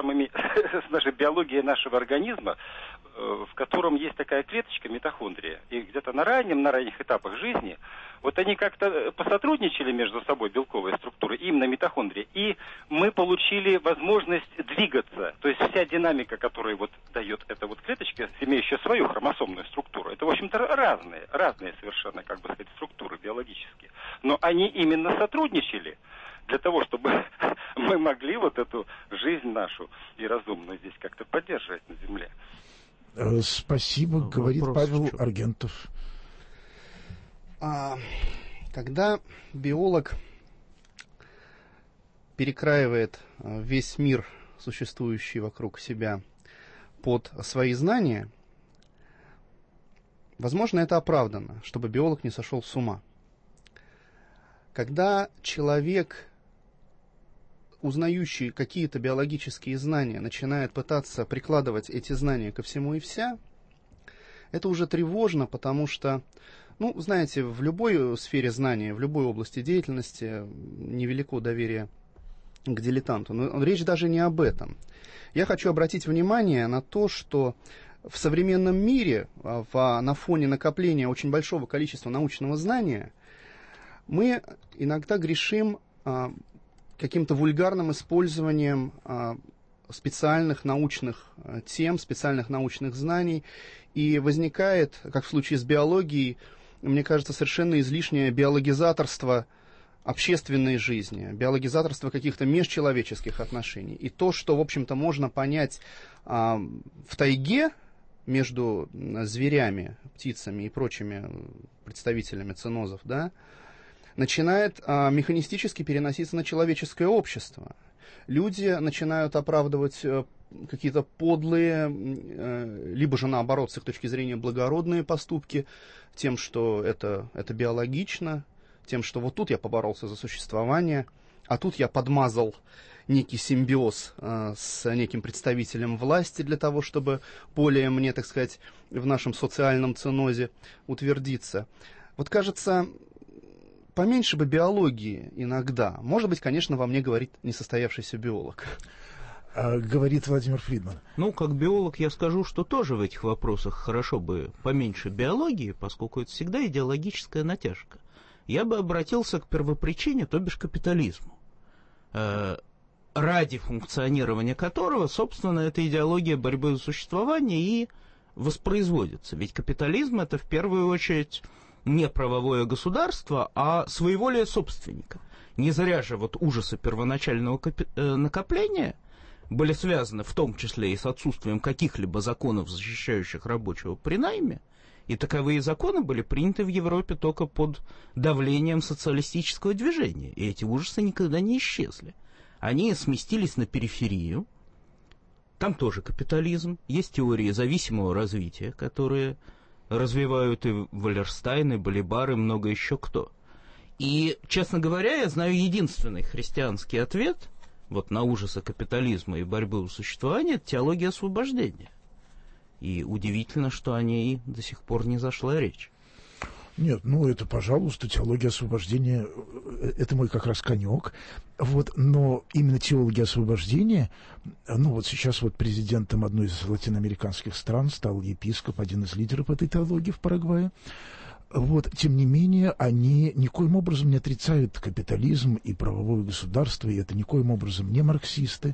[SPEAKER 11] биологией нашего организма, в котором есть такая клеточка митохондрия, и где-то на ранних этапах жизни, вот они как-то посотрудничали между собой, белковые структуры, именно митохондрии, и мы получили возможность двигаться. То есть вся динамика, которую вот дает эта вот клеточка, имеющая свою хромосомную структуру, это, в общем-то, разные совершенно, как бы сказать, структуры биологические. Но они именно сотрудничали для того, чтобы мы могли вот эту жизнь нашу и разумную здесь как-то поддерживать на Земле.
[SPEAKER 2] Спасибо, говорит Павел Аргентов.
[SPEAKER 5] Когда биолог перекраивает весь мир, существующий вокруг себя, под свои знания, возможно, это оправдано, чтобы биолог не сошел с ума. Когда человек, узнающий какие-то биологические знания, начинает пытаться прикладывать эти знания ко всему и вся, это уже тревожно, потому что, знаете, в любой сфере знания, в любой области деятельности невелико доверие к дилетанту. Но речь даже не об этом. Я хочу обратить внимание на то, что в современном мире, на фоне накопления очень большого количества научного знания, мы иногда грешим каким-то вульгарным использованием специальных научных тем, специальных научных знаний, и возникает, как в случае с биологией, мне кажется, совершенно излишнее биологизаторство общественной жизни, биологизаторство каких-то межчеловеческих отношений. И то, что, в общем-то, можно понять в тайге между зверями, птицами и прочими представителями ценозов, да, начинает механистически переноситься на человеческое общество. Люди начинают оправдывать какие-то подлые, либо же наоборот, с их точки зрения, благородные поступки тем, что это биологично, тем, что вот тут я поборолся за существование, а тут я подмазал некий симбиоз с неким представителем власти для того, чтобы более мне, так сказать, в нашем социальном ценозе утвердиться. Вот кажется, поменьше бы биологии иногда. Может быть, конечно, во мне говорит несостоявшийся биолог.
[SPEAKER 2] Говорит Владимир Фридман.
[SPEAKER 3] Как биолог я скажу, что тоже в этих вопросах хорошо бы поменьше биологии, поскольку это всегда идеологическая натяжка. Я бы обратился к первопричине, то бишь капитализму, ради функционирования которого, собственно, эта идеология борьбы за существование и воспроизводится. Ведь капитализм — это в первую очередь не правовое государство, а своеволие собственника. Не зря же ужасы первоначального накопления были связаны в том числе и с отсутствием каких-либо законов, защищающих рабочего при найме, и таковые законы были приняты в Европе только под давлением социалистического движения, и эти ужасы никогда не исчезли. Они сместились на периферию, там тоже капитализм, есть теории зависимого развития, которые развивают и Валерстайн, и Балибар, и много еще кто. И, честно говоря, я знаю единственный христианский ответ на ужасы капитализма и борьбы за существование — это теология освобождения. И удивительно, что о ней до сих пор не зашла речь.
[SPEAKER 2] Нет, это, пожалуйста, теология освобождения, это мой как раз конек. Но именно теология освобождения, сейчас президентом одной из латиноамериканских стран стал епископ, один из лидеров этой теологии в Парагвае. Тем не менее, они никоим образом не отрицают капитализм и правовое государство, и это никоим образом не марксисты.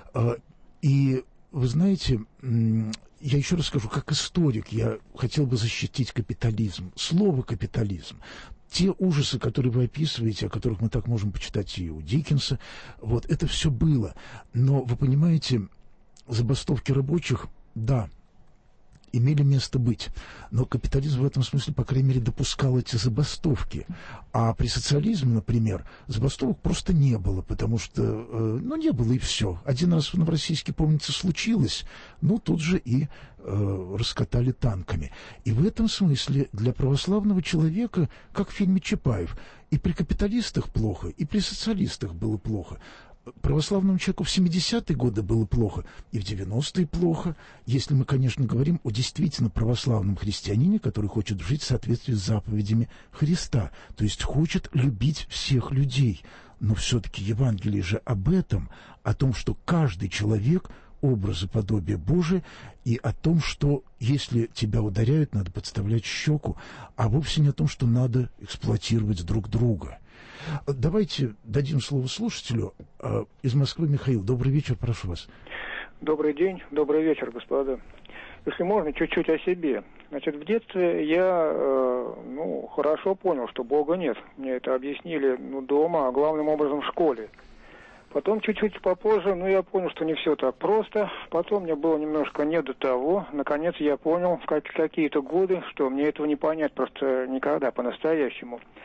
[SPEAKER 2] И вы знаете, я еще раз скажу, как историк, я хотел бы защитить капитализм, слово «капитализм». Те ужасы, которые вы описываете, о которых мы так можем почитать и у Диккенса, это все было. Но, вы понимаете, забастовки рабочих, да, имели место быть. Но капитализм в этом смысле, по крайней мере, допускал эти забастовки. А при социализме, например, забастовок просто не было, потому что, не было и все. Один раз в Новороссийске, помнится, случилось, тут же и раскатали танками. И в этом смысле для православного человека, как в фильме Чапаев, и при капиталистах плохо, и при социалистах было плохо. Православному человеку в 70-е годы было плохо, и в 90-е плохо, если мы, конечно, говорим о действительно православном христианине, который хочет жить в соответствии с заповедями Христа, то есть хочет любить всех людей. Но все-таки Евангелие же об этом, о том, что каждый человек — образ и подобие Божие, и о том, что если тебя ударяют, надо подставлять щеку, а вовсе не о том, что надо эксплуатировать друг друга. Давайте дадим слово слушателю. Из Москвы Михаил. Добрый вечер, прошу вас.
[SPEAKER 12] Добрый день, добрый вечер, господа. Если можно, чуть-чуть о себе. Значит, в детстве я, хорошо понял, что Бога нет. Мне это объяснили, дома, а главным образом в школе. Потом чуть-чуть попозже, я понял, что не все так просто. Потом мне было немножко не до того. Наконец я понял в какие-то годы, что мне этого не понять просто никогда по-настоящему.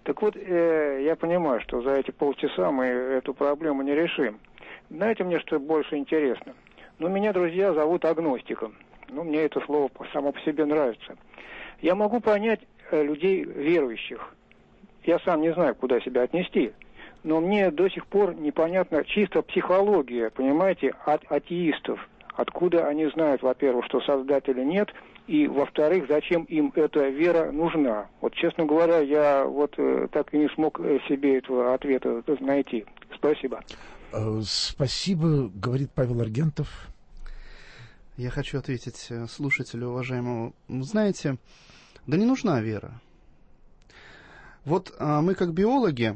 [SPEAKER 12] Так вот, я понимаю, что за эти полчаса мы эту проблему не решим. Знаете, мне что больше интересно? Ну, меня, друзья, зовут агностиком. Ну, мне это слово само по себе нравится. Я могу понять людей верующих. Я сам не знаю, куда себя отнести. Но мне до сих пор непонятна чисто психология, понимаете, от атеистов. Откуда они знают, во-первых, что Создателя нет, и, во-вторых, зачем им эта вера нужна. Вот, честно говоря, я вот так и не смог себе этого ответа найти. Спасибо.
[SPEAKER 2] Спасибо, говорит Павел Аргентов.
[SPEAKER 5] Я хочу ответить слушателю уважаемому. Знаете, да не нужна вера. Вот мы как биологи,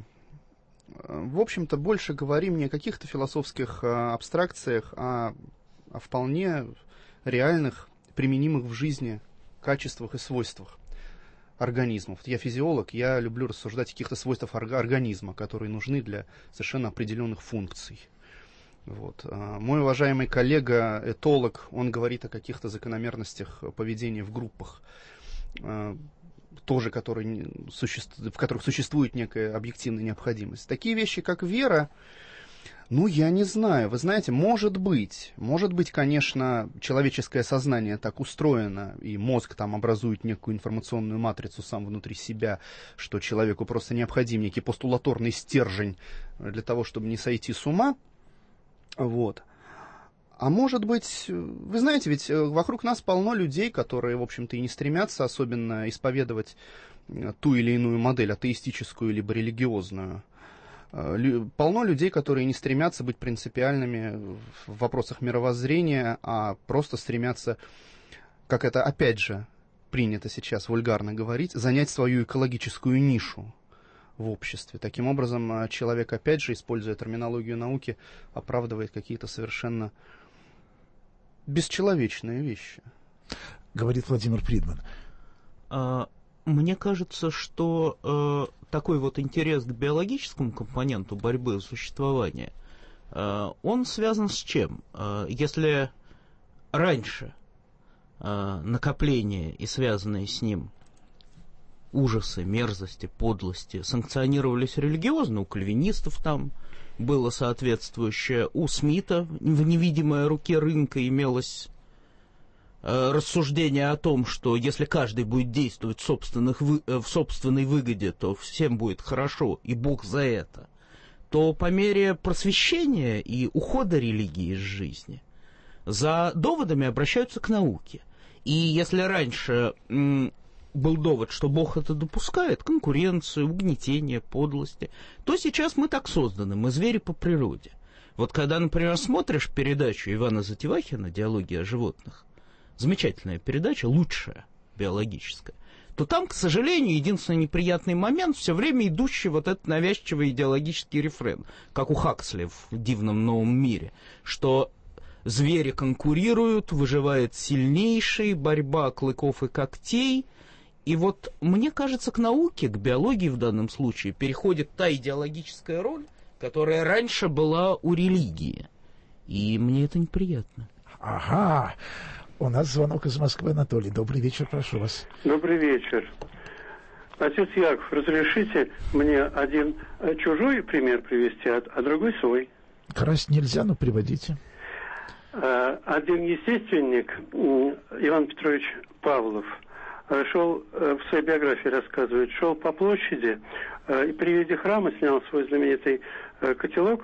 [SPEAKER 5] в общем-то, больше говорим не о каких-то философских абстракциях, а о вполне реальных, применимых в жизни качествах и свойствах организмов. Я физиолог, я люблю рассуждать о каких-то свойствах организма, которые нужны для совершенно определенных функций. Вот. Мой уважаемый коллега, этолог, он говорит о каких-то закономерностях поведения в группах, тоже в которых существует некая объективная необходимость. Такие вещи, как вера, ну, я не знаю. Вы знаете, может быть, конечно, человеческое сознание так устроено, и мозг там образует некую информационную матрицу сам внутри себя, что человеку просто необходим некий постулаторный стержень для того, чтобы не сойти с ума. Вот. А может быть, вы знаете, ведь вокруг нас полно людей, которые, в общем-то, и не стремятся особенно исповедовать ту или иную модель, атеистическую либо религиозную. Полно людей, которые не стремятся быть принципиальными в вопросах мировоззрения, а просто стремятся, как это опять же принято сейчас вульгарно говорить, занять свою экологическую нишу в обществе. Таким образом, человек, опять же, используя терминологию науки, оправдывает какие-то совершенно бесчеловечные вещи.
[SPEAKER 2] Говорит Владимир Фридман.
[SPEAKER 3] Мне кажется, что такой вот интерес к биологическому компоненту борьбы за существование, он связан с чем? Если раньше накопление и связанные с ним ужасы, мерзости, подлости санкционировались религиозно, у кальвинистов там было соответствующее, у Смита в невидимой руке рынка имелось рассуждение о том, что если каждый будет действовать в собственной выгоде, то всем будет хорошо, и Бог за это, то по мере просвещения и ухода религии из жизни за доводами обращаются к науке. И если раньше был довод, что Бог это допускает, конкуренцию, угнетение, подлости, то сейчас мы так созданы, мы звери по природе. Вот когда, например, смотришь передачу Ивана Затевахина «Диалоги о животных», замечательная передача, лучшая, биологическая, то там, к сожалению, единственный неприятный момент, все время идущий вот этот навязчивый идеологический рефрен, как у Хаксли в «Дивном новом мире», что звери конкурируют, выживает сильнейший, борьба клыков и когтей. И вот, мне кажется, к науке, к биологии в данном случае, переходит та идеологическая роль, которая раньше была у религии. И мне это неприятно.
[SPEAKER 2] Ага. У нас звонок из Москвы. Анатолий. Добрый вечер, прошу вас.
[SPEAKER 13] Добрый вечер. Отец Яков, разрешите мне один чужой пример привести, а другой свой?
[SPEAKER 2] Красть нельзя, но приводите.
[SPEAKER 13] Один естественник, Иван Петрович Павлов, шел, в своей биографии рассказывает, шел по площади и при виде храма снял свой знаменитый котелок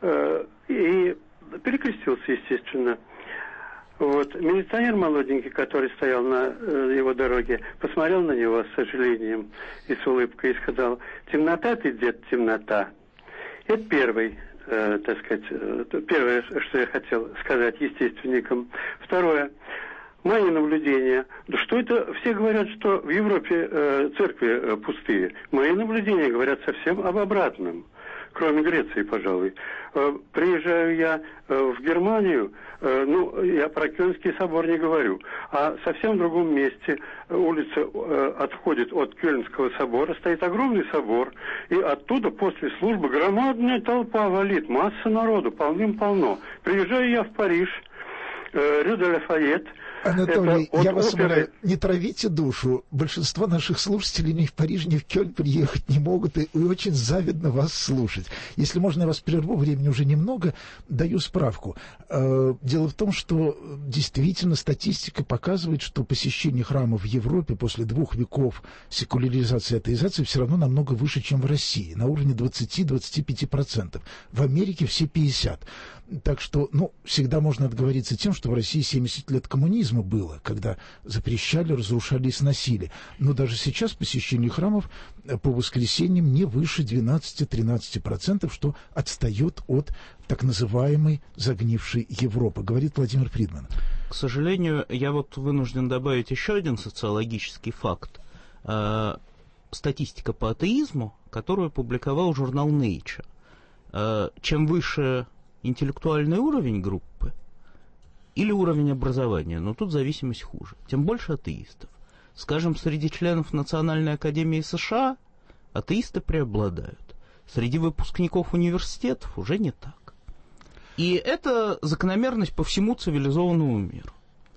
[SPEAKER 13] и перекрестился, естественно. Вот. Милиционер молоденький, который стоял на его дороге, посмотрел на него с сожалением и с улыбкой и сказал: «Темнота ты, дед, темнота». Это первый, так сказать, первое, что я хотел сказать естественникам. Второе. Мои наблюдения. Да что это? Все говорят, что в Европе церкви пустые. Мои наблюдения говорят совсем об обратном. Кроме Греции, пожалуй. Приезжаю я в Германию, я про Кёльнский собор не говорю, а совсем в другом месте улица отходит от Кёльнского собора, стоит огромный собор, и оттуда после службы громадная толпа валит, масса народу, полным-полно. Приезжаю я в Париж, Рю де Лафайет,
[SPEAKER 2] Анатолий, я вас умоляю, не травите душу. Большинство наших слушателей ни в Париж, ни в Кёльн приехать не могут, и очень завидно вас слушать. Если можно, я вас прерву, времени уже немного, даю справку. Дело в том, что действительно статистика показывает, что посещение храмов в Европе после 2 веков секуляризации и атеизации все равно намного выше, чем в России, на уровне 20-25%. В Америке все 50%. Так что, всегда можно отговориться тем, что в России 70 лет коммунизма было, когда запрещали, разрушали и сносили. Но даже сейчас посещение храмов по воскресеньям не выше 12-13%, что отстает от так называемой загнившей Европы, говорит Владимир Фридман.
[SPEAKER 3] К сожалению, я вынужден добавить еще один социологический факт. Статистика по атеизму, которую публиковал журнал Nature. Чем выше интеллектуальный уровень группы или уровень образования, но тут зависимость хуже, тем больше атеистов. Скажем, среди членов Национальной академии США атеисты преобладают. Среди выпускников университетов уже не так. И это закономерность по всему цивилизованному миру.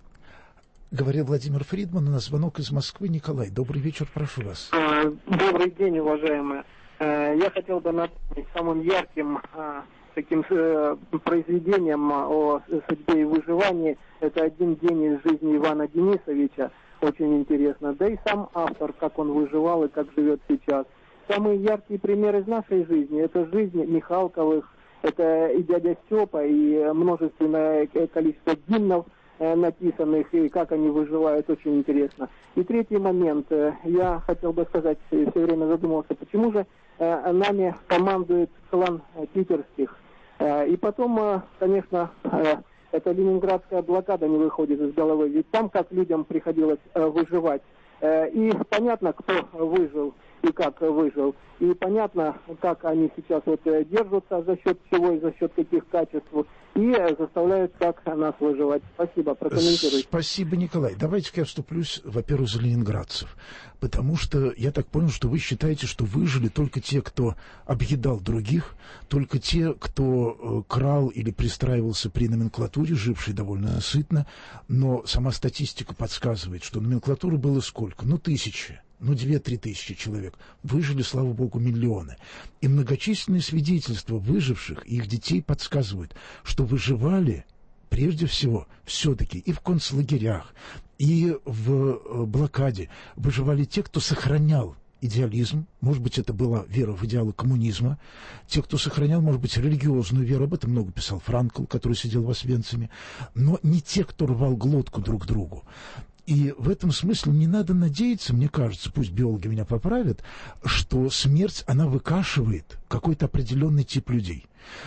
[SPEAKER 2] Говорил Владимир Фридман, у нас звонок из Москвы. Николай, добрый вечер, прошу вас.
[SPEAKER 14] Добрый день, уважаемые. Я хотел бы напомнить самым ярким таким произведением о судьбе и выживании. Это «Один день из жизни Ивана Денисовича». Очень интересно. Да и сам автор, как он выживал и как живет сейчас. Самый яркий пример из нашей жизни – это жизнь Михалковых, это и дядя Степа, и множественное количество гимнов написанных, и как они выживают, очень интересно. И третий момент. Я хотел бы сказать, все время задумывался, почему же нами командует клан питерских. И потом, конечно, эта ленинградская блокада не выходит из головы. Ведь там как людям приходилось выживать. И понятно, кто выжил и как выжил. И понятно, как они сейчас держатся, за счет чего и за счет каких качеств. И заставляют так нас выживать. Спасибо, прокомментируйте.
[SPEAKER 2] Спасибо, Николай. Давайте-ка я вступлюсь, во-первых, за ленинградцев. Потому что я так понял, что вы считаете, что выжили только те, кто объедал других, только те, кто крал или пристраивался при номенклатуре, жившей довольно сытно. Но сама статистика подсказывает, что номенклатуры было сколько? 1000. 2-3 тысячи человек. Выжили, слава богу, миллионы. И многочисленные свидетельства выживших и их детей подсказывают, что выживали прежде всего все-таки и в концлагерях, и в блокаде. Выживали те, кто сохранял идеализм, может быть, это была вера в идеалы коммунизма, те, кто сохранял, может быть, религиозную веру, об этом много писал Франкл, который сидел в Освенциме, но не те, кто рвал глотку друг другу. И в этом смысле не надо надеяться, мне кажется, пусть биологи меня поправят, что смерть, она выкашивает какой-то определенный тип людей.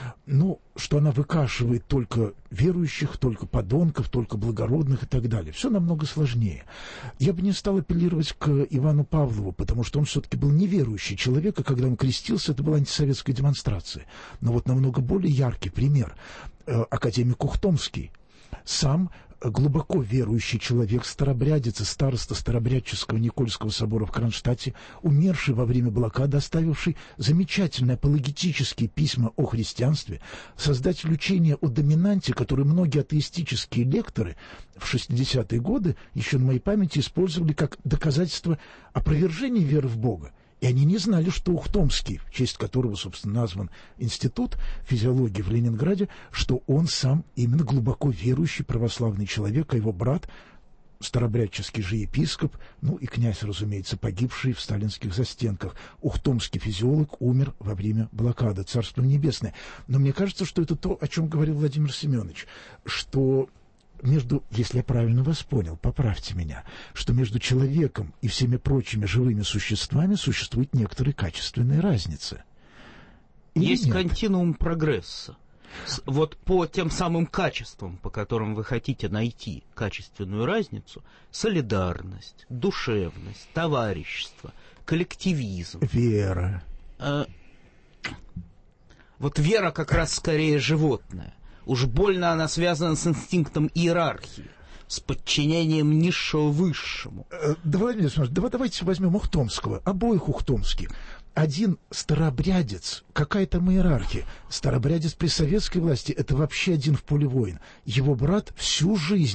[SPEAKER 2] Что она выкашивает только верующих, только подонков, только благородных и так далее. Все намного сложнее. Я бы не стал апеллировать к Ивану Павлову, потому что он все-таки был неверующий человек, и когда он крестился, это была антисоветская демонстрация. Но намного более яркий пример. Академик Ухтомский. Сам глубоко верующий человек, старобрядец и староста Старобрядческого Никольского собора в Кронштадте, умерший во время блокады, оставивший замечательные апологетические письма о христианстве, создатель учения о доминанте, который многие атеистические лекторы в 60-е годы, еще на моей памяти, использовали как доказательство опровержения веры в Бога. И они не знали, что Ухтомский, в честь которого, собственно, назван институт физиологии в Ленинграде, что он сам именно глубоко верующий православный человек, а его брат, старобрядческий же епископ, и князь, разумеется, погибший в сталинских застенках. Ухтомский физиолог умер во время блокады, Царство Небесное. Но мне кажется, что это то, о чем говорил Владимир Семенович, что если я правильно вас понял, поправьте меня, что между человеком и всеми прочими живыми существами существует некоторая качественная разница.
[SPEAKER 3] Есть континуум прогресса. По тем самым качествам, по которым вы хотите найти качественную разницу, солидарность, душевность, товарищество, коллективизм.
[SPEAKER 2] Вера.
[SPEAKER 3] Вера как раз скорее животное. Уж больно она связана с инстинктом иерархии, с подчинением низшего высшему.
[SPEAKER 2] Давайте возьмем Ухтомского, обоих Ухтомских. Один старобрядец, какая там иерархия. Старобрядец при советской власти — это вообще один в поле воин. Его брат всю жизнь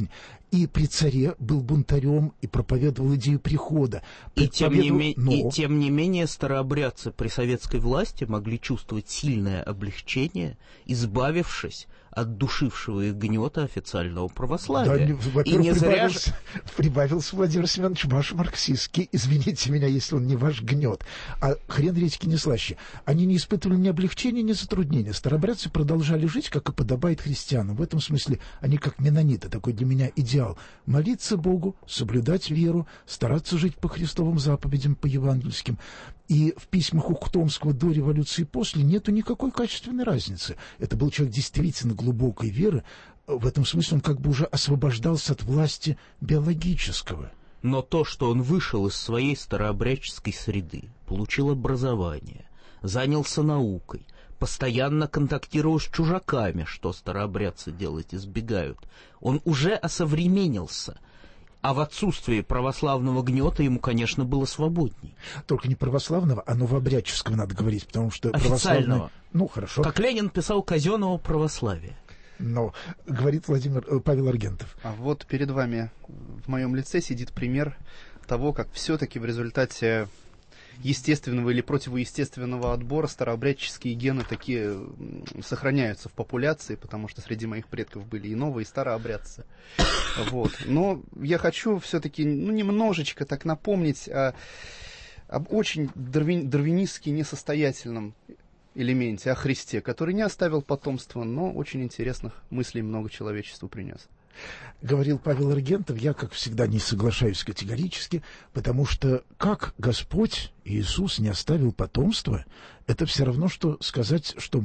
[SPEAKER 2] и при царе был бунтарем и проповедовал идею прихода.
[SPEAKER 3] И тем не менее старообрядцы при советской власти могли чувствовать сильное облегчение, избавившись от душившего их гнета официального православия.
[SPEAKER 2] Да, и не зря прибавился Владимир Семенович ваш марксистский, извините меня, если он не ваш гнет. А хрен редьки не слаще. Они не испытывали ни облегчения, ни затруднения. Старообрядцы продолжали жить, как и подобает христианам. В этом смысле они как меннониты, такой для меня идеал. Молиться Богу, соблюдать веру, стараться жить по Христовым заповедям, по евангельским. И в письмах Ухтомского до революции и после нету никакой качественной разницы. Это был человек действительно глубокой веры. В этом смысле он как бы уже освобождался от власти биологического.
[SPEAKER 3] Но то, что он вышел из своей старообрядческой среды, получил образование, занялся наукой, постоянно контактировал с чужаками, что старообрядцы делать избегают, он уже осовременился. А в отсутствии православного гнета ему, конечно, было свободней.
[SPEAKER 2] Только не православного, а новообрядческого надо говорить, потому что
[SPEAKER 3] официального.
[SPEAKER 2] Ну, хорошо.
[SPEAKER 3] Как Ленин писал, казенного православия.
[SPEAKER 2] Но, говорит Павел Аргентов.
[SPEAKER 5] А вот перед вами в моем лице сидит пример того, как все-таки в результате естественного или противоестественного отбора старообрядческие гены такие сохраняются в популяции, потому что среди моих предков были и новые, и старообрядцы. Вот. Но я хочу все-таки немножечко так напомнить об очень дарвинистски несостоятельном элементе, о Христе, который не оставил потомства, но очень интересных мыслей много человечеству принес.
[SPEAKER 2] Говорил Павел Аргентов, я, как всегда, не соглашаюсь категорически, потому что как Господь Иисус не оставил потомства, это все равно, что сказать, что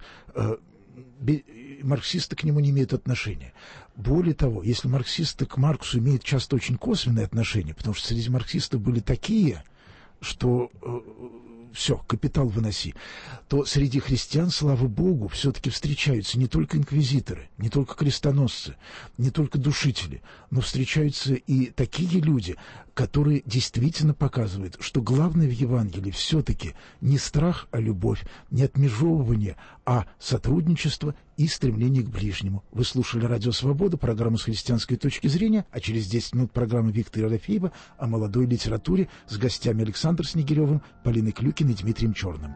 [SPEAKER 2] марксисты к нему не имеют отношения. Более того, если марксисты к Марксу имеют часто очень косвенные отношения, потому что среди марксистов были такие, что все, капитал выноси, то среди христиан, слава Богу, все-таки встречаются не только инквизиторы, не только крестоносцы, не только душители, но встречаются и такие люди, которые действительно показывают, что главное в Евангелии все-таки не страх, а любовь, не отмежевывание, а сотрудничество и стремление к ближнему. Вы слушали «Радио Свобода», программу «С христианской точки зрения», а через 10 минут программа Виктора Ерофеева о молодой литературе с гостями Александром Снегиревым, Полиной Клюкиной и Дмитрием Черным.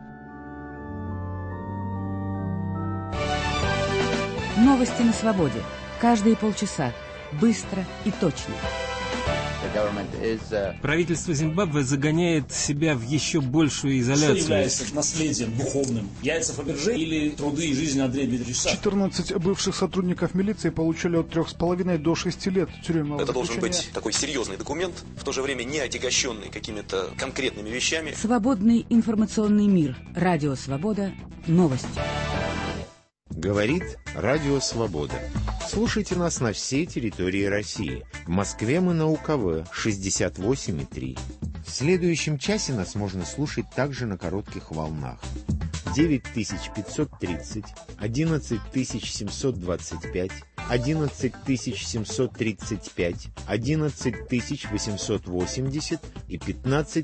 [SPEAKER 15] Новости на свободе. Каждые полчаса. Быстро и точно.
[SPEAKER 16] Правительство Зимбабве загоняет себя в еще большую изоляцию.
[SPEAKER 17] Что является наследием духовным? Яйца Фаберже или труды и жизнь Андрея Дмитриевича?
[SPEAKER 18] 14 бывших сотрудников милиции получили от 3,5 до 6 лет тюремного
[SPEAKER 19] Это должен быть такой серьезный документ, в то же время не отягощенный какими-то конкретными вещами.
[SPEAKER 15] Свободный информационный мир. Радио Свобода. Новости.
[SPEAKER 20] Говорит Радио Свобода. Слушайте нас на всей территории России. В Москве мы на УКВ 68,3. В следующем часе нас можно слушать также на коротких волнах. 9530, 11725, 11735, 11880 и 15